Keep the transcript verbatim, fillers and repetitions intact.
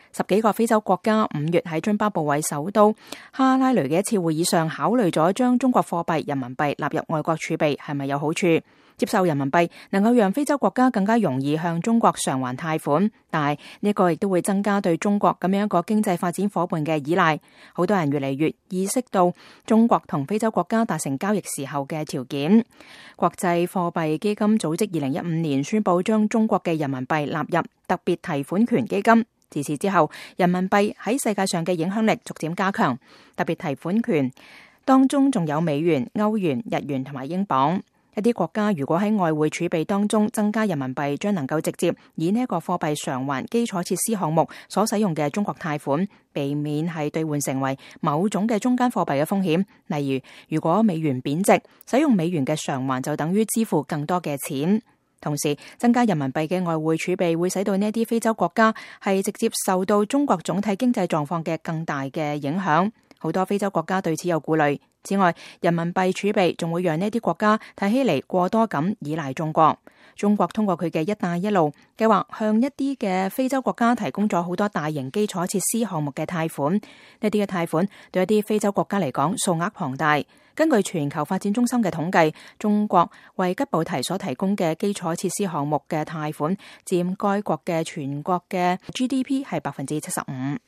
十幾個非洲國家五月喺津巴布韋首都哈拉雷嘅一次會議上，考慮咗將中國貨幣人民幣納入外國儲備係咪有好處？接受人民幣能夠讓非洲國家更加容易向中國償還貸款，但係呢個亦都會增加對中國咁樣一個經濟發展夥伴嘅依賴。好多人越嚟越意識到中國同非洲國家達成交易時候嘅條件。國際貨幣基金組織二零一五年宣布將中國嘅人民幣納入特別提款權基金。自此之後，人民幣喺世界上嘅影響力逐漸加強。特別提款權當中仲有美元、歐元、日元同埋英鎊。一啲國家如果喺外匯儲備當中增加人民幣，將能夠直接以呢一個貨幣償還基礎設施項目所使用嘅中國貸款，避免係兌換成為某種嘅中間貨幣嘅風險。例如，如果美元貶值，使用美元嘅償還就等於支付更多嘅錢。同時，增加人民幣嘅外匯儲備會使到呢啲非洲國家係直接受到中國總體經濟狀況嘅更大嘅影響。好多非洲國家對此有顧慮。此外，人民幣儲備仲會讓呢啲國家睇起嚟過多咁依賴中國。中國通過佢嘅一帶一路計劃，向一啲嘅非洲國家提供咗好多大型基礎設施項目嘅貸款。呢啲嘅貸款對一啲非洲國家嚟講數額龐大。根據全球發展中心嘅統計，中國為吉布提所提供嘅基礎設施項目嘅貸款佔該國嘅全國嘅 G D P 係百分之七十五。